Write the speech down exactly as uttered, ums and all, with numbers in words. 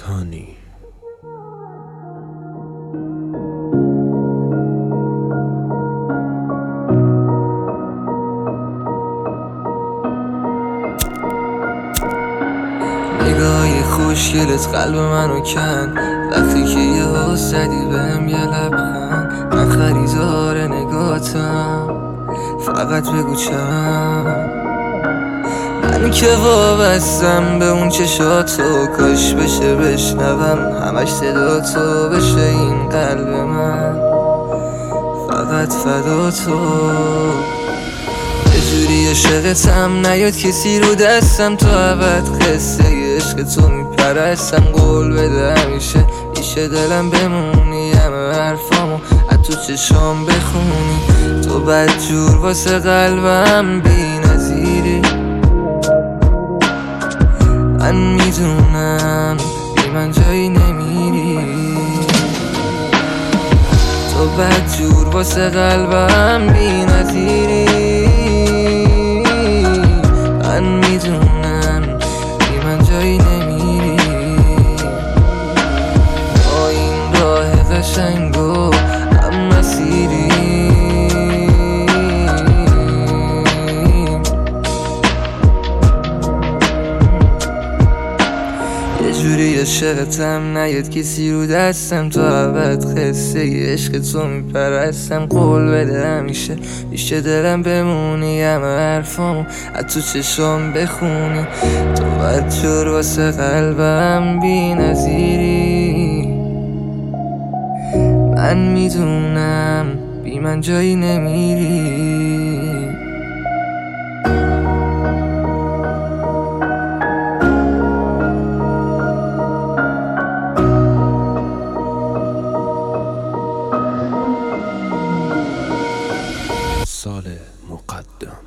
هانی نگاهی خوشگلت قلب منو کن وقتی که یه ها زدی بهم یه لبخند. من خریدار نگاتم فقط بگو چند. من که وابستم به اون چشاتو کاش بشه بشنوم همش صدا تو بشه این قلب من فقط فدا تو. یه جوری عشقتم نیاد کسی رو دستم تو ابد قصه عشق تو میپرستم قول بده همیشه پیش دلم بمونی همه حرفامو از تو چشام بخونی. تو بدجور واسه قلبم بی نظیری من میدونم بی من جایی نمیری. تو بدجور واسه قلبم بی نظیری من میدونم بی من جایی نمیری. با این راه قشنگ و هم مسیری یه جوری عشقتم نیاد کسی رو دستم تو ابد قصه عشق تو میپرستم قول بده همیشه پیش دلم بمونی همه حرفامو از تو چشام بخونی. تو بدجور واسه قلبم بی نظیری من میدونم بی من جایی نمیری. سال مقدم